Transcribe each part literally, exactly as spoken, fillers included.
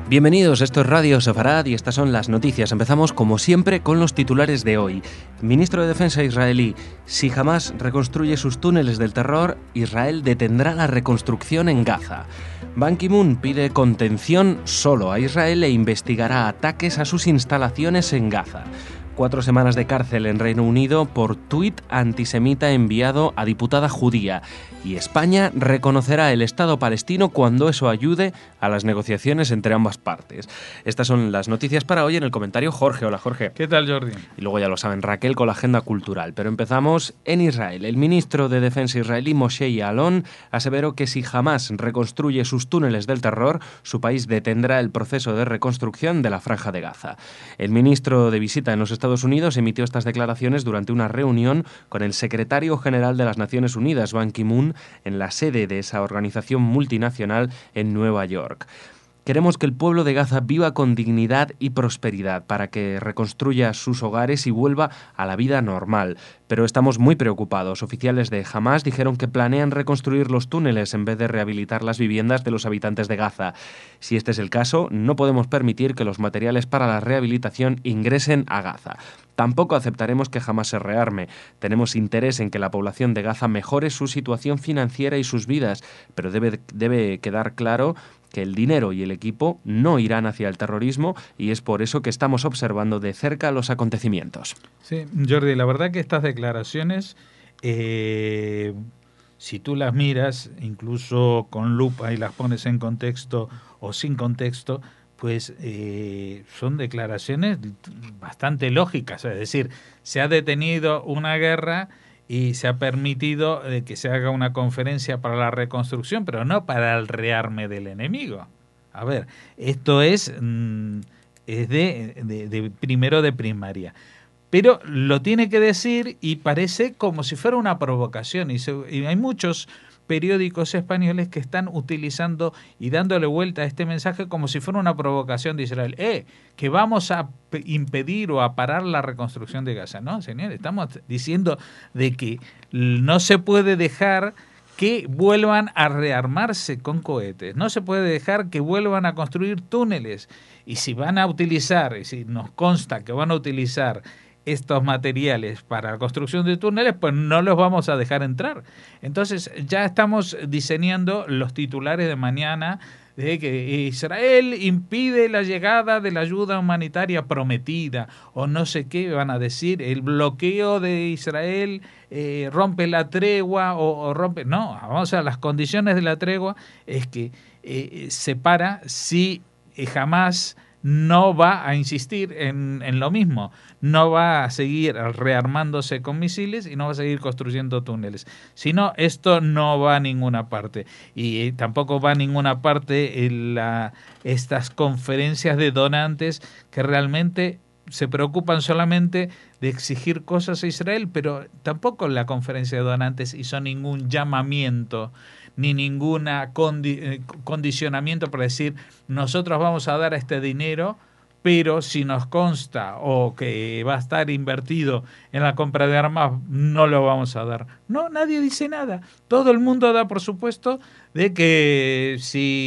Bienvenidos, esto es Radio Sefarad y estas son las noticias. Empezamos, como siempre, con los titulares de hoy. Ministro de Defensa israelí: si Hamás reconstruye sus túneles del terror, Israel detendrá la reconstrucción en Gaza. Ban Ki-moon pide contención solo a Israel e investigará ataques a sus instalaciones en Gaza. Cuatro semanas de cárcel en Reino Unido por tuit antisemita enviado a diputada judía. Y España reconocerá el Estado palestino cuando eso ayude a las negociaciones entre ambas partes. Estas son las noticias para hoy. En el comentario, Jorge. Hola, Jorge. ¿Qué tal, Jordi? Y luego ya lo saben, Raquel con la agenda cultural. Pero empezamos en Israel. El ministro de Defensa israelí, Moshe Yaalon, aseveró que si Hamás reconstruye sus túneles del terror, su país detendrá el proceso de reconstrucción de la Franja de Gaza. El ministro de visita en los Estados Unidos emitió estas declaraciones durante una reunión con el secretario general de las Naciones Unidas, Ban Ki-moon, en la sede de esa organización multinacional en Nueva York. Queremos que el pueblo de Gaza viva con dignidad y prosperidad para que reconstruya sus hogares y vuelva a la vida normal. Pero estamos muy preocupados. Oficiales de Hamás dijeron que planean reconstruir los túneles en vez de rehabilitar las viviendas de los habitantes de Gaza. Si este es el caso, no podemos permitir que los materiales para la rehabilitación ingresen a Gaza. Tampoco aceptaremos que Hamás se rearme. Tenemos interés en que la población de Gaza mejore su situación financiera y sus vidas, pero debe, debe quedar claro que el dinero y el equipo no irán hacia el terrorismo y es por eso que estamos observando de cerca los acontecimientos. Sí, Jordi, la verdad que estas declaraciones, eh, si tú las miras, incluso con lupa y las pones en contexto o sin contexto, pues eh, son declaraciones bastante lógicas. Es decir, se ha detenido una guerra y se ha permitido eh, que se haga una conferencia para la reconstrucción, pero no para el rearme del enemigo. A ver, esto es, mm, es de, de, de primero de primaria. Pero lo tiene que decir y parece como si fuera una provocación. Y, se, y hay muchos periódicos españoles que están utilizando y dándole vuelta a este mensaje como si fuera una provocación de Israel. Eh, que vamos a impedir o a parar la reconstrucción de Gaza. No, señor, estamos diciendo de que no se puede dejar que vuelvan a rearmarse con cohetes. No se puede dejar que vuelvan a construir túneles. Y si van a utilizar, y si nos consta que van a utilizar estos materiales para la construcción de túneles, pues no los vamos a dejar entrar. Entonces ya estamos diseñando los titulares de mañana de que Israel impide la llegada de la ayuda humanitaria prometida, o no sé qué van a decir, el bloqueo de Israel eh, rompe la tregua o, o rompe... No, vamos a las condiciones de la tregua es que eh, se para si eh, jamás no va a insistir en, en lo mismo, no va a seguir rearmándose con misiles y no va a seguir construyendo túneles. Si no, esto no va a ninguna parte. Y eh, tampoco va a ninguna parte en la, estas conferencias de donantes que realmente se preocupan solamente de exigir cosas a Israel, pero tampoco la conferencia de donantes hizo ningún llamamiento ni ningún condi- condicionamiento para decir nosotros vamos a dar este dinero, pero si nos consta o que va a estar invertido en la compra de armas, no lo vamos a dar. No, nadie dice nada. Todo el mundo da por supuesto de que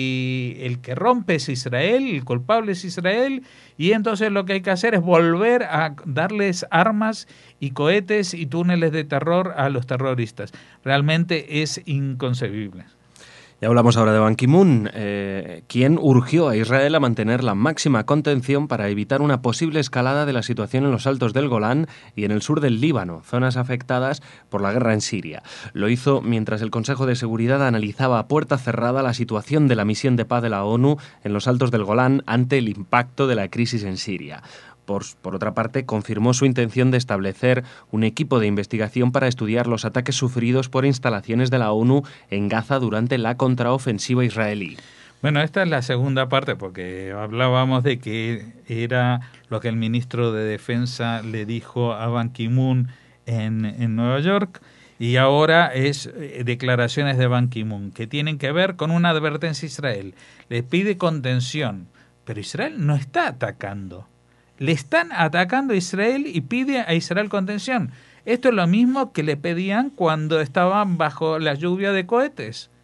si el que rompe es Israel, el culpable es Israel, y entonces lo que hay que hacer es volver a darles armas y cohetes y túneles de terror a los terroristas. Realmente es inconcebible. Ya hablamos ahora de Ban Ki-moon, eh, quien urgió a Israel a mantener la máxima contención para evitar una posible escalada de la situación en los altos del Golán y en el sur del Líbano, zonas afectadas por la guerra en Siria. Lo hizo mientras el Consejo de Seguridad analizaba a puerta cerrada la situación de la misión de paz de la ONU en los altos del Golán ante el impacto de la crisis en Siria. Por, por otra parte, confirmó su intención de establecer un equipo de investigación para estudiar los ataques sufridos por instalaciones de la ONU en Gaza durante la contraofensiva israelí. Bueno, esta es la segunda parte, porque hablábamos de que era lo que el ministro de Defensa le dijo a Ban Ki-moon en, en Nueva York, y ahora es eh, declaraciones de Ban Ki-moon que tienen que ver con una advertencia a Israel. Le pide contención, pero Israel no está atacando. Le están atacando a Israel y pide a Israel contención. Esto es lo mismo que le pedían cuando estaban bajo la lluvia de cohetes.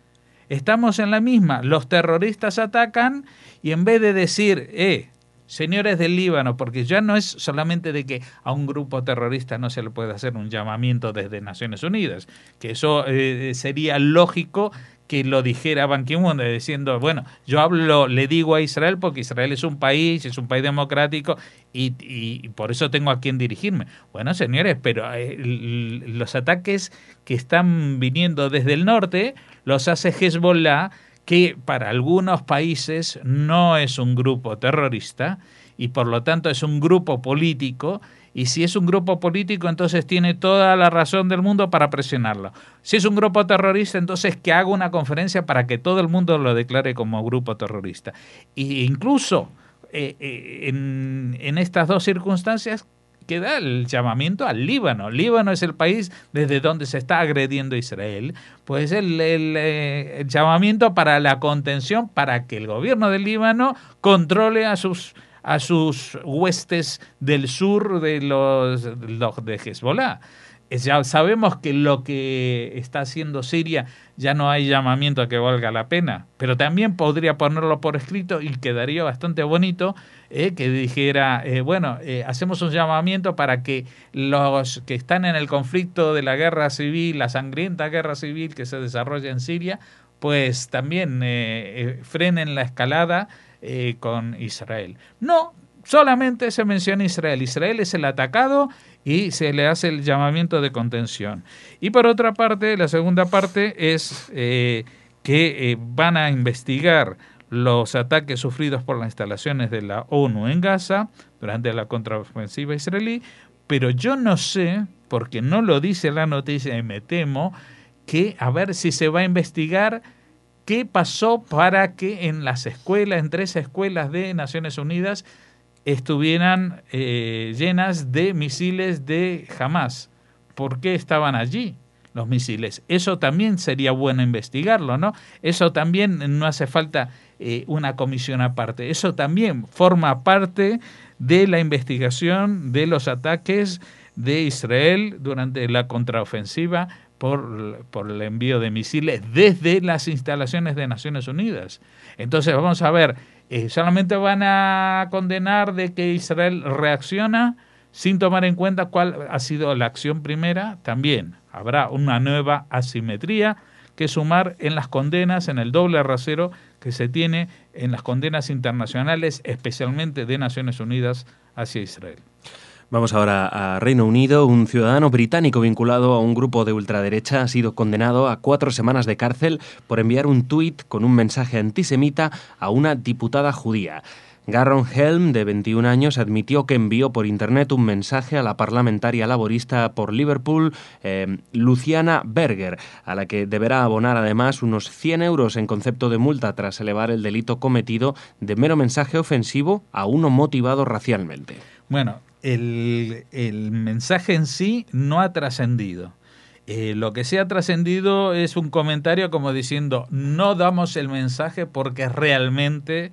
estamos en la misma. Los terroristas atacan y en vez de decir, eh, señores del Líbano, porque ya no es solamente de que a un grupo terrorista no se le puede hacer un llamamiento desde Naciones Unidas, que eso eh, sería lógico que lo dijera Ban Ki-moon, diciendo, bueno, yo hablo, le digo a Israel porque Israel es un país, es un país democrático y, y por eso tengo a quien dirigirme. Bueno, señores, pero eh, los ataques que están viniendo desde el norte los hace Hezbollah, que para algunos países no es un grupo terrorista y por lo tanto es un grupo político, y si es un grupo político entonces tiene toda la razón del mundo para presionarlo. Si es un grupo terrorista, entonces que haga una conferencia para que todo el mundo lo declare como grupo terrorista. E incluso eh, eh, en, en estas dos circunstancias queda el llamamiento al Líbano. Líbano es el país desde donde se está agrediendo a Israel. Pues el, el, el llamamiento para la contención, para que el gobierno del Líbano controle a sus a sus huestes del sur de los, los de Hezbollah. Ya sabemos que lo que está haciendo Siria ya no hay llamamiento a que valga la pena, pero también podría ponerlo por escrito y quedaría bastante bonito eh, que dijera, eh, bueno, eh, hacemos un llamamiento para que los que están en el conflicto de la guerra civil, la sangrienta guerra civil que se desarrolla en Siria, pues también eh, eh, frenen la escalada eh, con Israel. No, solamente se menciona Israel. Israel es el atacado y se le hace el llamamiento de contención. Y por otra parte, la segunda parte es eh, que eh, van a investigar los ataques sufridos por las instalaciones de la ONU en Gaza durante la contraofensiva israelí, pero yo no sé, porque no lo dice la noticia y me temo, que a ver si se va a investigar qué pasó para que en las escuelas, en tres escuelas de Naciones Unidas, estuvieran eh, llenas de misiles de Hamás. ¿Por qué estaban allí los misiles? Eso también sería bueno investigarlo, ¿no? Eso también no hace falta eh, una comisión aparte. Eso también forma parte de la investigación de los ataques de Israel durante la contraofensiva por, por el envío de misiles desde las instalaciones de Naciones Unidas. Entonces vamos a ver, eh, solamente van a condenar de que Israel reacciona sin tomar en cuenta cuál ha sido la acción primera. También habrá una nueva asimetría que sumar en las condenas, en el doble rasero que se tiene en las condenas internacionales, especialmente de Naciones Unidas hacia Israel. Vamos ahora a Reino Unido. Un ciudadano británico vinculado a un grupo de ultraderecha ha sido condenado a cuatro semanas de cárcel por enviar un tuit con un mensaje antisemita a una diputada judía. Garron Helm, de veintiún años, admitió que envió por internet un mensaje a la parlamentaria laborista por Liverpool, eh, Luciana Berger, a la que deberá abonar además unos cien euros en concepto de multa tras elevar el delito cometido de mero mensaje ofensivo a uno motivado racialmente. Bueno, el, el mensaje en sí no ha trascendido. Eh, lo que sí ha trascendido es un comentario como diciendo, no damos el mensaje porque es realmente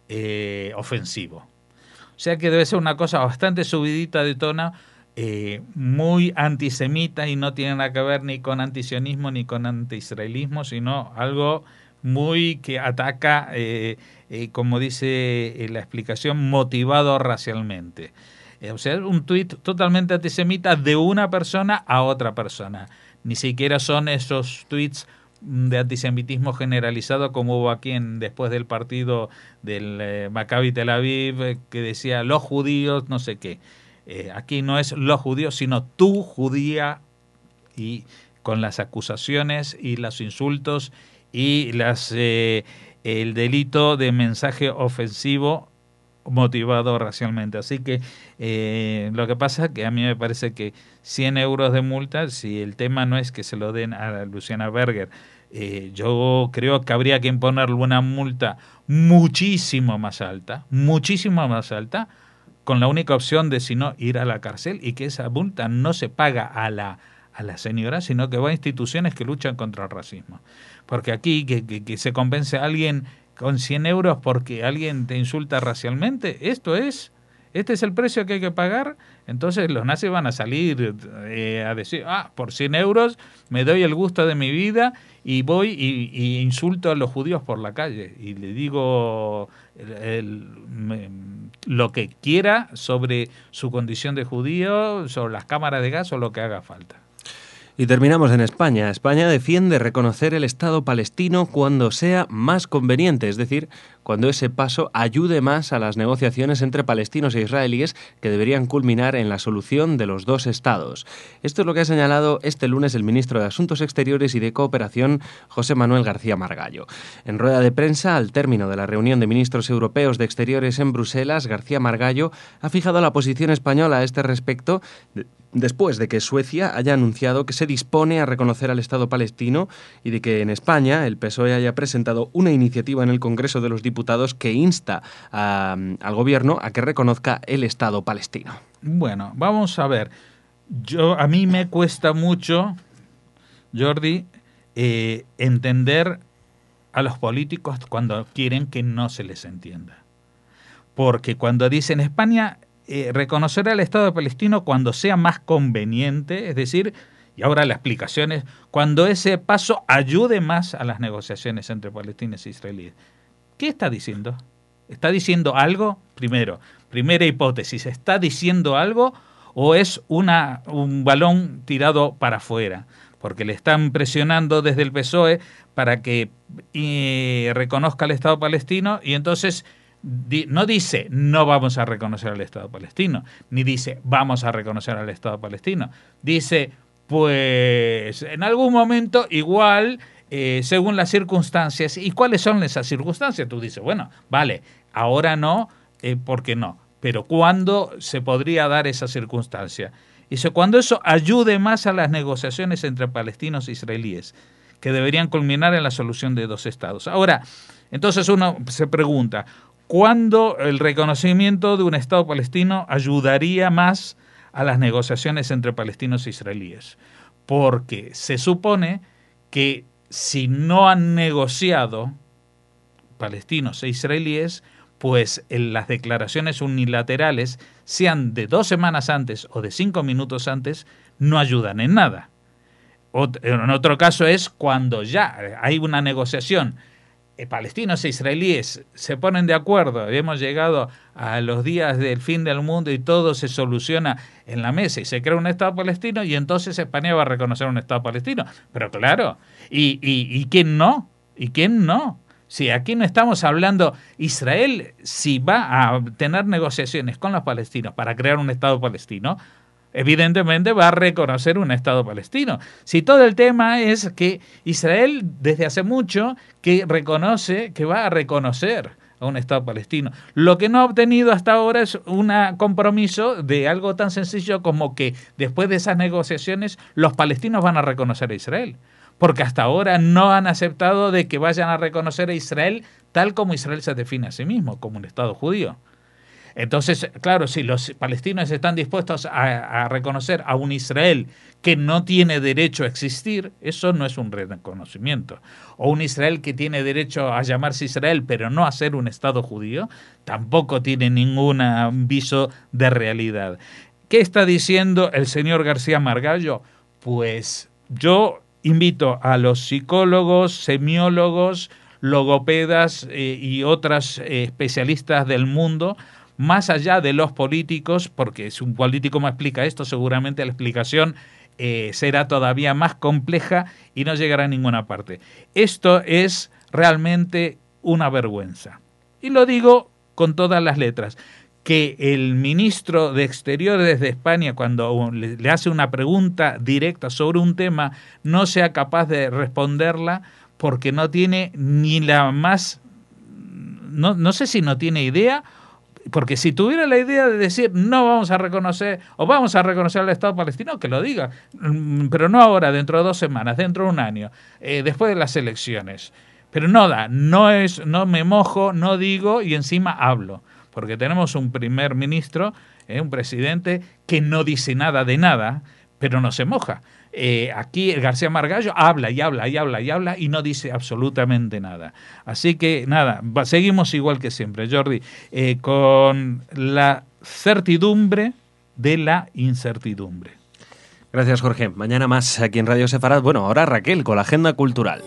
eh, ofensivo. O sea que debe ser una cosa bastante subidita de tono, eh, muy antisemita, y no tiene nada que ver ni con antisionismo ni con antiisraelismo, sino algo muy que ataca, eh, eh, como dice eh, la explicación, motivado racialmente. Eh, o sea, un tuit totalmente antisemita de una persona a otra persona. Ni siquiera son esos tuits de antisemitismo generalizado como hubo aquí en, después del partido del eh, Maccabi Tel Aviv, eh, que decía los judíos, no sé qué. Eh, aquí no es los judíos, sino tú judía, y con las acusaciones y los insultos y las eh, el delito de mensaje ofensivo motivado racialmente. Así que eh, lo que pasa es que a mí me parece que cien euros de multa, si el tema no es que se lo den a Luciana Berger, eh, yo creo que habría que imponerle una multa muchísimo más alta, muchísimo más alta, con la única opción de, si no, ir a la cárcel, y que esa multa no se paga a la, a la señora, sino que va a instituciones que luchan contra el racismo. Porque aquí que, que, que se compense a alguien con cien euros porque alguien te insulta racialmente, esto es este es el precio que hay que pagar, entonces los nazis van a salir eh, a decir, ah, por cien euros me doy el gusto de mi vida y voy y, y insulto a los judíos por la calle y le digo el, el, me, lo que quiera sobre su condición de judío, sobre las cámaras de gas o lo que haga falta. Y terminamos en España. España defiende reconocer el Estado palestino cuando sea más conveniente, es decir, cuando ese paso ayude más a las negociaciones entre palestinos e israelíes que deberían culminar en la solución de los dos estados. Esto es lo que ha señalado este lunes el ministro de Asuntos Exteriores y de Cooperación, José Manuel García Margallo. En rueda de prensa, al término de la reunión de ministros europeos de Exteriores en Bruselas, García Margallo ha fijado la posición española a este respecto después de que Suecia haya anunciado que se dispone a reconocer al Estado palestino y de que en España el P S O E haya presentado una iniciativa en el Congreso de los Diputados que insta a, al Gobierno a que reconozca el Estado palestino. Bueno, vamos a ver. Yo a mí me cuesta mucho, Jordi, eh, entender a los políticos cuando quieren que no se les entienda. Porque cuando dicen España eh, reconocerá al Estado palestino cuando sea más conveniente, es decir, y ahora la explicación es cuando ese paso ayude más a las negociaciones entre palestinos e israelíes. ¿Qué está diciendo? ¿Está diciendo algo? Primero, primera hipótesis, ¿está diciendo algo o es una, un balón tirado para afuera? Porque le están presionando desde el P S O E para que eh, reconozca el Estado palestino y entonces di, no dice no vamos a reconocer al Estado palestino, ni dice vamos a reconocer al Estado palestino. Dice, pues en algún momento igual... Eh, según las circunstancias. ¿Y cuáles son esas circunstancias? Tú dices, bueno, vale, ahora no, eh, ¿por qué no? Pero ¿cuándo se podría dar esa circunstancia? Dice, cuando eso ayude más a las negociaciones entre palestinos e israelíes, que deberían culminar en la solución de dos estados. Ahora, entonces uno se pregunta, ¿cuándo el reconocimiento de un Estado palestino ayudaría más a las negociaciones entre palestinos e israelíes? Porque se supone que si no han negociado palestinos e israelíes, pues en las declaraciones unilaterales, sean de dos semanas antes o de cinco minutos antes, no ayudan en nada. En otro caso es cuando ya hay una negociación, eh, palestinos e israelíes se ponen de acuerdo, hemos llegado a los días del fin del mundo y todo se soluciona en la mesa y se crea un Estado palestino y entonces España va a reconocer un Estado palestino. Pero claro, ¿y, y, y quién no? ¿Y quién no? Si aquí no estamos hablando, Israel si va a tener negociaciones con los palestinos para crear un Estado palestino, evidentemente va a reconocer un Estado palestino. Si todo el tema es que Israel desde hace mucho que reconoce, que va a reconocer a un Estado palestino. Lo que no ha obtenido hasta ahora es un compromiso de algo tan sencillo como que después de esas negociaciones los palestinos van a reconocer a Israel. Porque hasta ahora no han aceptado de que vayan a reconocer a Israel tal como Israel se define a sí mismo, como un Estado judío. Entonces, claro, si los palestinos están dispuestos a, a reconocer a un Israel que no tiene derecho a existir, eso no es un reconocimiento. O un Israel que tiene derecho a llamarse Israel, pero no a ser un Estado judío, tampoco tiene ningún viso de realidad. ¿Qué está diciendo el señor García Margallo? Pues yo invito a los psicólogos, semiólogos, logopedas eh, y otras eh, especialistas del mundo, más allá de los políticos, porque si un político me explica esto, seguramente la explicación eh, será todavía más compleja y no llegará a ninguna parte. Esto es realmente una vergüenza. Y lo digo con todas las letras. Que el ministro de Exteriores de España, cuando le, le hace una pregunta directa sobre un tema, no sea capaz de responderla porque no tiene ni la más... No, no sé si no tiene idea, porque si tuviera la idea de decir no vamos a reconocer o vamos a reconocer al Estado palestino, que lo diga, pero no ahora, dentro de dos semanas, dentro de un año, eh, después de las elecciones. Pero no da, no es, no me mojo, no digo y encima hablo. Porque tenemos un primer ministro, eh, un presidente, que no dice nada de nada, pero no se moja. Eh, aquí García Margallo habla y habla y habla y habla y no dice absolutamente nada. Así que nada, va, seguimos igual que siempre, Jordi, eh, con la certidumbre de la incertidumbre. Gracias, Jorge. Mañana más aquí en Radio Sefarad. Bueno, ahora Raquel con la agenda cultural.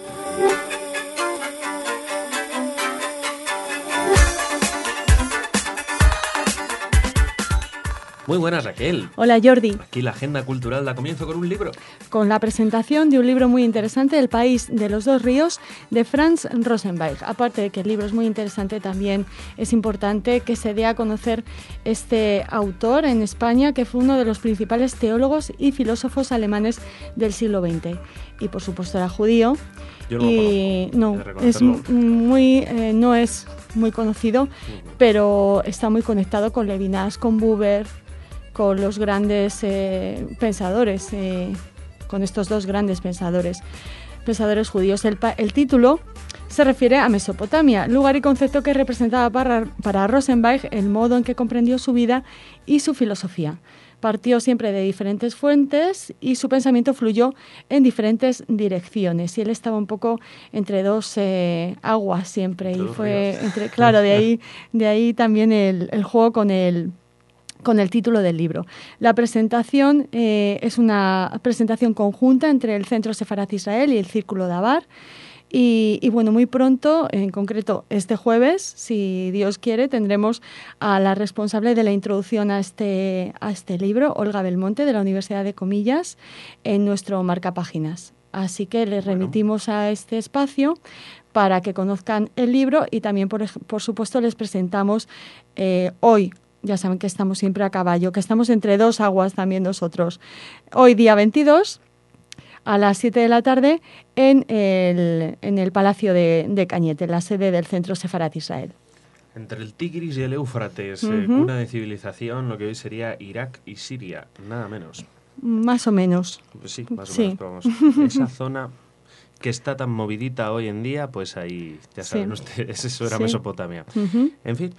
Muy buenas, Raquel. Hola, Jordi. Aquí la agenda cultural da comienzo con un libro. Con la presentación de un libro muy interesante, El país de los dos ríos, de Franz Rosenberg. Aparte de que el libro es muy interesante, también es importante que se dé a conocer este autor en España, que fue uno de los principales teólogos y filósofos alemanes del siglo veinte. Y, por supuesto, era judío. Yo no y lo conozco, no, es muy, eh, no es muy conocido, uh-huh. pero está muy conectado con Levinas, con Buber, con los grandes eh, pensadores, eh, con estos dos grandes pensadores, pensadores judíos. El, el título se refiere a Mesopotamia, lugar y concepto que representaba para, para Rosenberg el modo en que comprendió su vida y su filosofía. Partió siempre de diferentes fuentes y su pensamiento fluyó en diferentes direcciones. Y él estaba un poco entre dos eh, aguas siempre. Y fue, entre, claro, de ahí, de ahí también el, el juego con el... con el título del libro. La presentación eh, es una presentación conjunta entre el Centro Sefarad Israel y el Círculo Dabar. Y, y bueno, muy pronto, en concreto este jueves, si Dios quiere, tendremos a la responsable de la introducción a este, a este libro, Olga Belmonte, de la Universidad de Comillas, en nuestro marcapáginas. Así que les bueno. remitimos a este espacio para que conozcan el libro y también, por, por supuesto, les presentamos eh, hoy. Ya saben que estamos siempre a caballo, que estamos entre dos aguas también nosotros. Hoy, día veintidós, a las siete de la tarde, en el, en el Palacio de, de Cañete, la sede del Centro Sefarad Israel. Entre el Tigris y el Éufrates, uh-huh. eh, cuna de civilización, lo que hoy sería Irak y Siria, nada menos. Más o menos. Pues sí, más o sí. menos, pero vamos, esa zona que está tan movidita hoy en día, pues ahí, ya saben sí. ustedes, eso era sí. Mesopotamia. Uh-huh. En fin,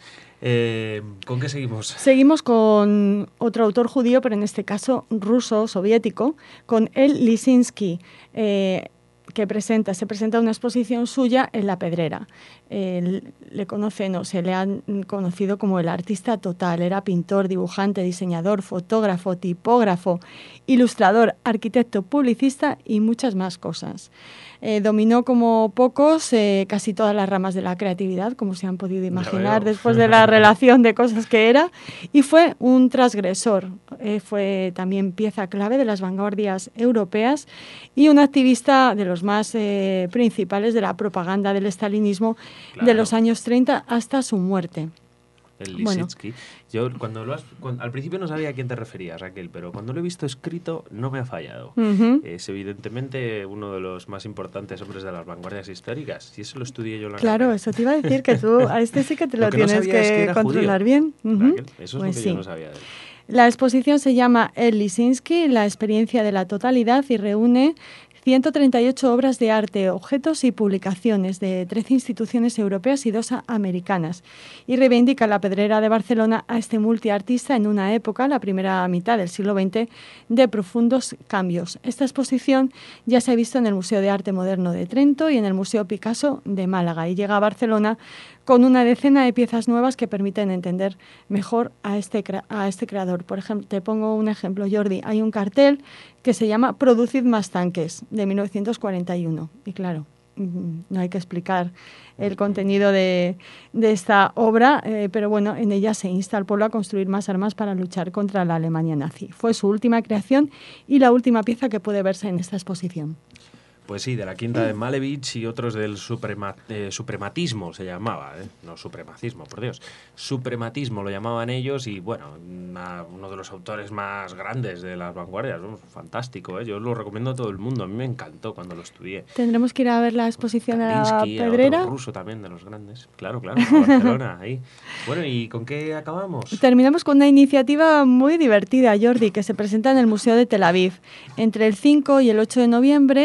eh, ¿con qué seguimos? Seguimos con otro autor judío, pero en este caso ruso, soviético, con El Lisinski, eh, que presenta, se presenta una exposición suya en La Pedrera. Eh, le conocen o se le han conocido como el artista total. Era pintor, dibujante, diseñador, fotógrafo, tipógrafo, ilustrador, arquitecto, publicista y muchas más cosas. Eh, dominó como pocos eh, casi todas las ramas de la creatividad, como se han podido imaginar después de la relación de cosas que era, y fue un transgresor. Eh, fue también pieza clave de las vanguardias europeas y un activista de los más eh, principales de la propaganda del estalinismo claro. de los años treinta hasta su muerte. El Lisinski. Bueno. Yo cuando lo has, cuando, al principio no sabía a quién te referías, Raquel, pero cuando lo he visto escrito no me ha fallado. Uh-huh. Es evidentemente uno de los más importantes hombres de las vanguardias históricas. Y eso lo estudié yo en la Claro, carrera. Eso te iba a decir, que tú a este sí que te lo, lo que tienes no que, es que controlar judío. Bien. Uh-huh. Raquel, eso es pues lo que sí. yo no sabía de él. La exposición se llama El Lisinski, la experiencia de la totalidad, y reúne ciento treinta y ocho obras de arte, objetos y publicaciones de trece instituciones europeas y dos americanas, y reivindica la Pedrera de Barcelona a este multiartista en una época, la primera mitad del siglo veinte, de profundos cambios. Esta exposición ya se ha visto en el Museo de Arte Moderno de Trento y en el Museo Picasso de Málaga, y llega a Barcelona con una decena de piezas nuevas que permiten entender mejor a este, a este creador. Por ejemplo, te pongo un ejemplo, Jordi. Hay un cartel que se llama Producid más tanques, de mil novecientos cuarenta y uno. Y claro, no hay que explicar el contenido de, de esta obra, eh, pero bueno, en ella se insta al pueblo a construir más armas para luchar contra la Alemania nazi. Fue su última creación y la última pieza que puede verse en esta exposición. Pues sí, de la quinta de Malevich y otros del suprema, eh, suprematismo se llamaba, ¿eh? No supremacismo, por Dios. Suprematismo lo llamaban ellos y bueno, una, uno de los autores más grandes de las vanguardias, ¿no? Fantástico, ¿eh? Yo lo recomiendo a todo el mundo, a mí me encantó cuando lo estudié. Tendremos que ir a ver la exposición a la Kandinsky, Pedrera. Otro ruso también de los grandes, claro, claro, a Barcelona, ahí. Bueno, ¿y con qué acabamos? Terminamos con una iniciativa muy divertida, Jordi, que se presenta en el Museo de Tel Aviv. Entre el cinco y el ocho de noviembre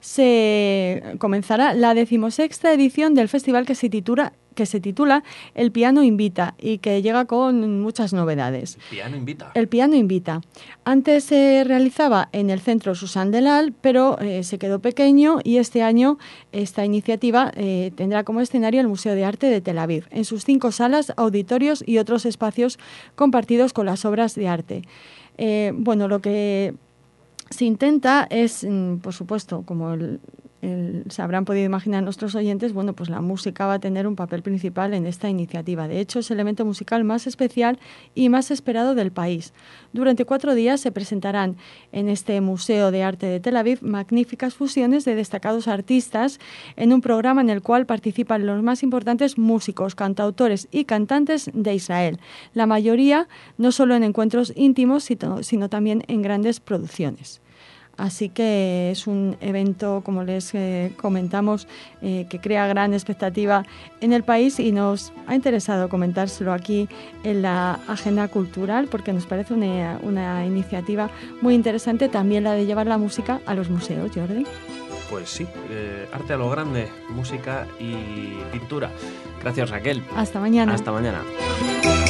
se comenzará la decimosexta edición del festival que se titula que se titula El Piano Invita y que llega con muchas novedades. El Piano Invita. El Piano Invita. Antes se realizaba en el Centro Susan Delal, pero eh, se quedó pequeño y este año esta iniciativa eh, tendrá como escenario el Museo de Arte de Tel Aviv, en sus cinco salas, auditorios y otros espacios compartidos con las obras de arte. Eh, bueno, lo que se intenta es, por supuesto, como el El, se habrán podido imaginar nuestros oyentes, bueno, pues la música va a tener un papel principal en esta iniciativa. De hecho, es el elemento musical más especial y más esperado del país. Durante cuatro días se presentarán en este Museo de Arte de Tel Aviv magníficas fusiones de destacados artistas en un programa en el cual participan los más importantes músicos, cantautores y cantantes de Israel. La mayoría no solo en encuentros íntimos, sino, sino también en grandes producciones. Así que es un evento, como les eh, comentamos, eh, que crea gran expectativa en el país y nos ha interesado comentárselo aquí en la agenda cultural porque nos parece una, una iniciativa muy interesante, también la de llevar la música a los museos, Jordi. Pues sí, eh, arte a lo grande, música y pintura. Gracias, Raquel. Hasta mañana. Hasta mañana.